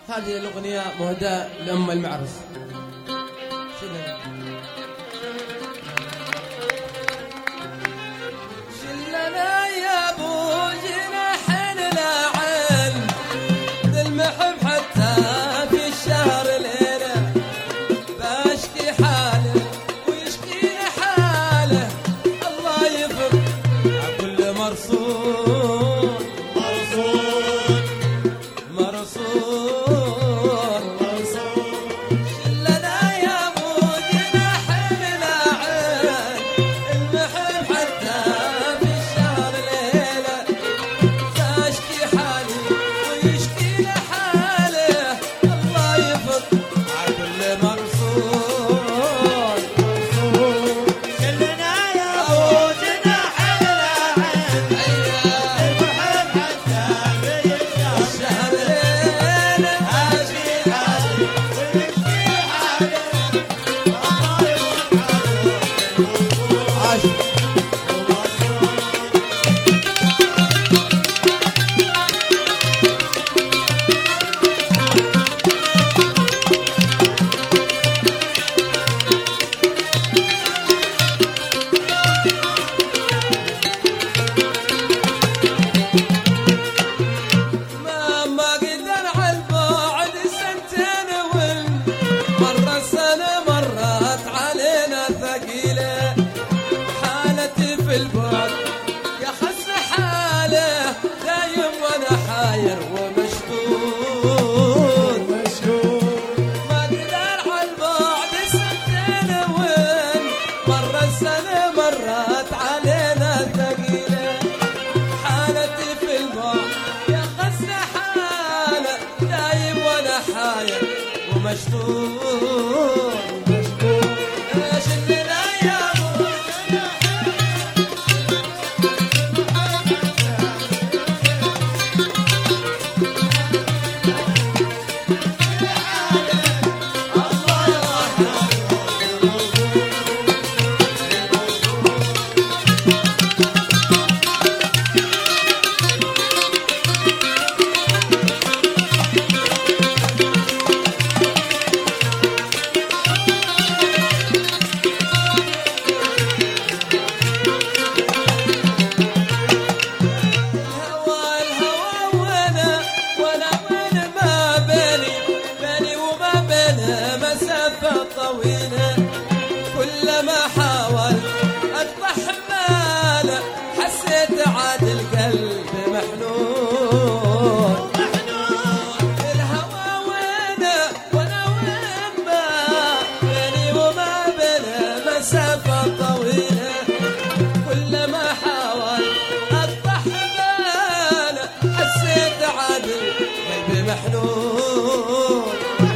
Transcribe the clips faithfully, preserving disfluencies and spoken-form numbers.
هذه الأغنية مهداة لأم المعرس. شلنا يا أبو جناحين العين ذي المحب حتى في الشهر ليلة بشكي حاله ويشكي حاله الله يفك كل مرصود مرصود مرصود حاير ومشدود مشدود ما اقدر عالبعد سنتين وين مرة السنة مرت علينا ثقيلة حالتي في البعد يا خسر حالة دايم وانا حاير ومشدود مشدود ايش اللي طويلة كلما حاول أقطع حمالة حسيت عاد القلب محنون محنون الهوى وينه وانا وين ما بيني وما بينه مسافة طويلة كلما حاول أقطع حمالة حسيت عاد القلب محنون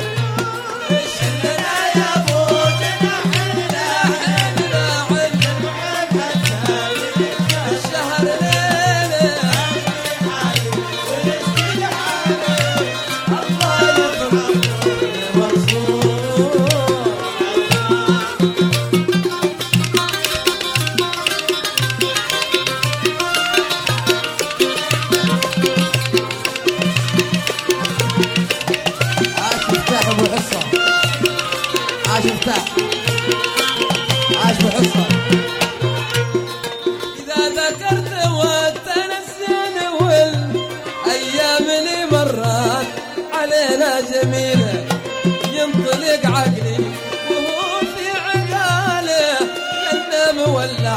عاش مفتاح عاش بحصة إذا ذكرت وتنسين والأيام اللي مرات علينا جميلة ينطلق عقلي وهو في عقاله كأنه مولع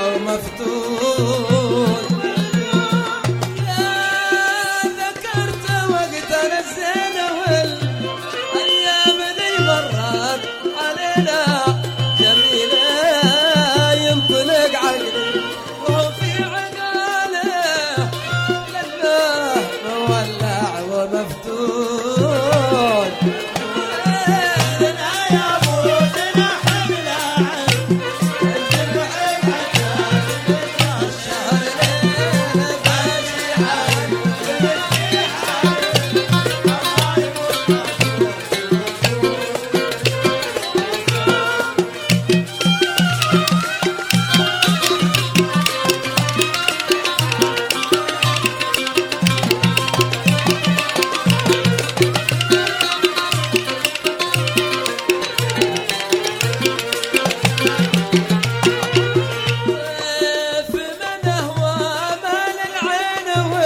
ومفتون إذا ذكرت وقت نسين والأيام اللي مرات علينا جميلة ينطلق عقلي وهو في عقاله لأنه مولع ومفتون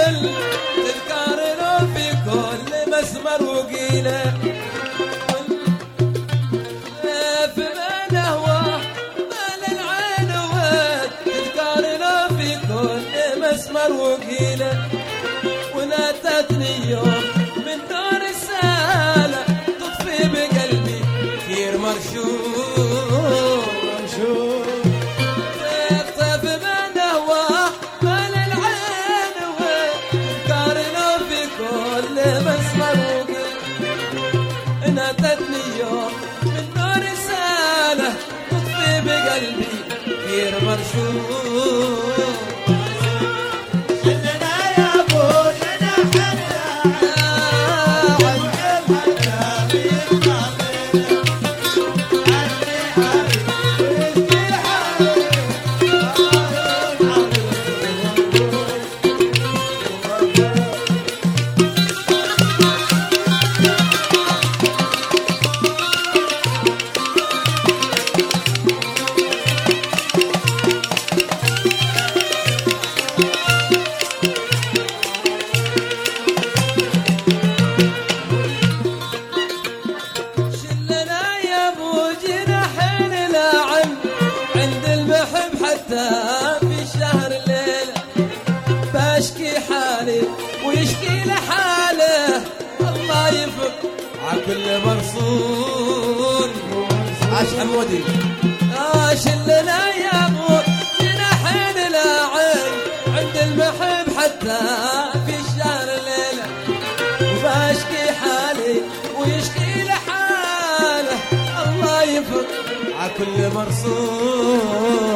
وهل تذكر له في كل مسمر وقيله في ما نهواه مال العين وهل تذكر له في كل مسمر وقيله وناتتني يوم من نور السالة تطفي بقلبي خير مرشوق مرشوق تخطف ما نهواه مال العين وقارنه في كل مسمر ناتتني يوم من نور السالة تطفي بقلبي خير مرشوق في شهر الليلة بشكي حالي ويشكي لحاله الله يفك عكل مرصون عاش حمودي عاش لنا يا ابو جناحين العين عند المحب حتى في شهر الليلة وبشكي حالي ويشكي لحاله الله يفك عكل مرصون